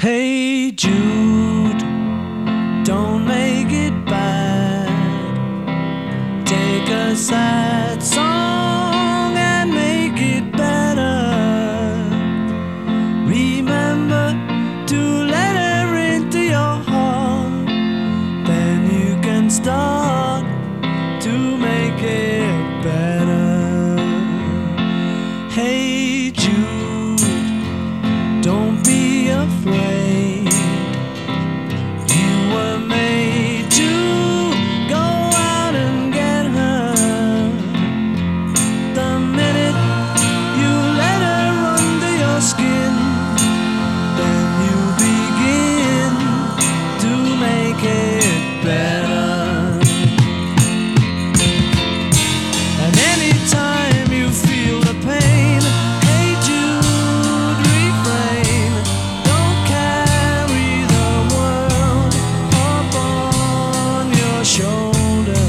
Hey Jude, don't make it bad. Take a sad song and make it better. Remember to let her into your heart. Then you can start to make it better. Hey Jude, don't be afraid. You were made to go out and get her. The minute you let her under your skin, then you begin to make it better. And anytime you feel the pain, hey Jude, refrain. Don't carry the world upon your shoulder.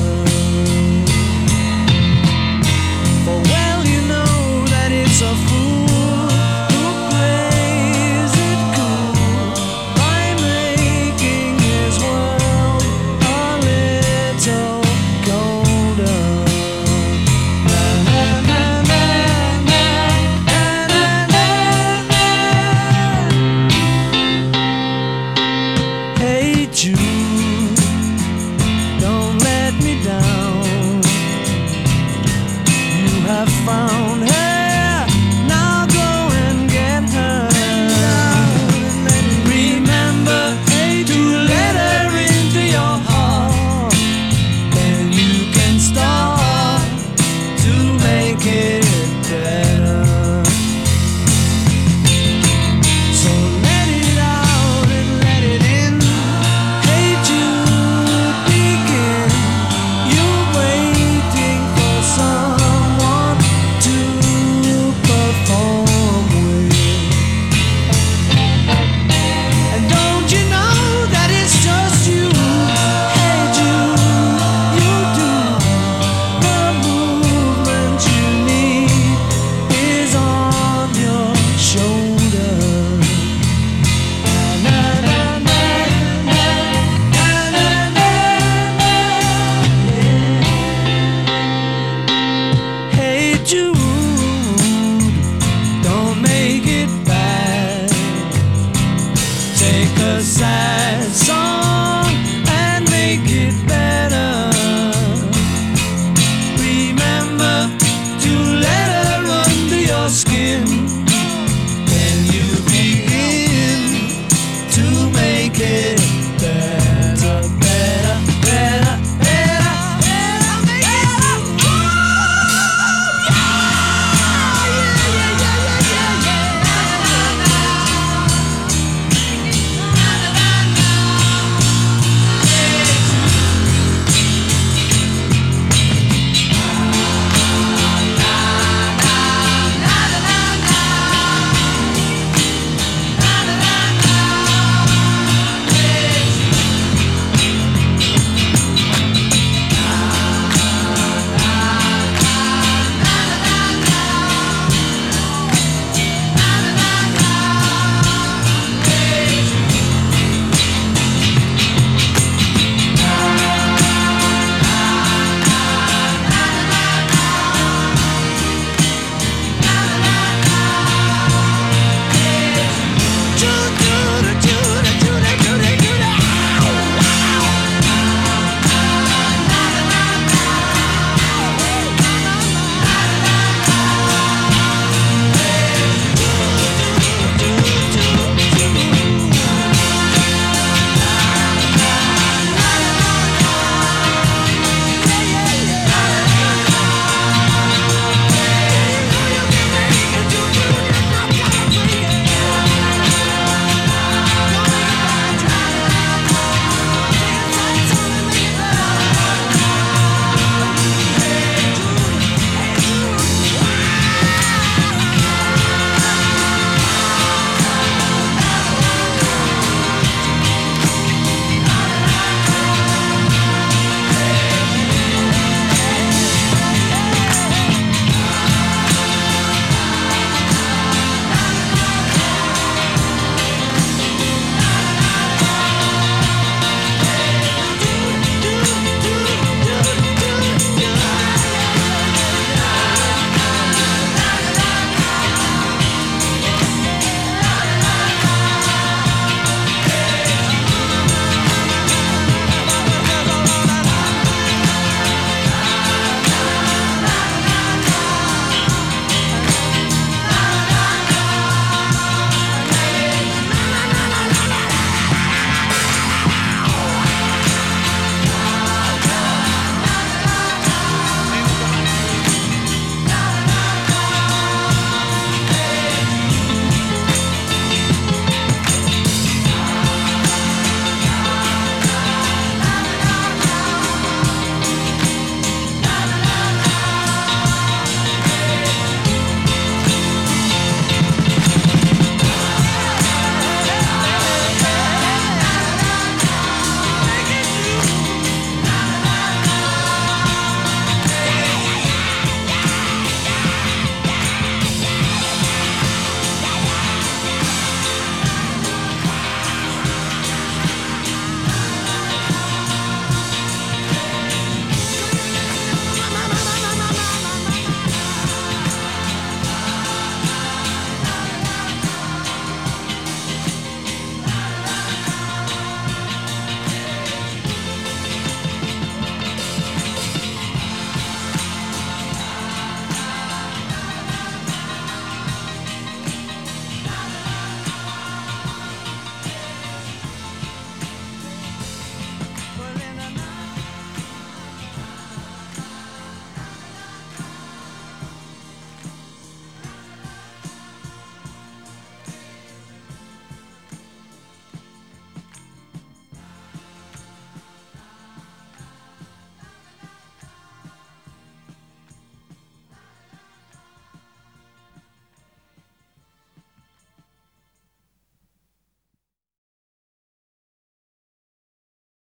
For well you know that it's a fool who plays it cool by making his world a little colder. Na, na, na, na, na, na, na, na. Hey Jude, don't let me down. You have found her, now go and get her. Remember to let her into your heart. Then you can start to make it better. So let it out and let it in. Hey Jude, begin. You're waiting for someone to perform with. And don't you know that it's just you? Hey Jude, you do. The movement you need is on your shoulder. Na, na, na, na, na, na, na, yeah. Hey Jude, don't make it bad. Take a sad song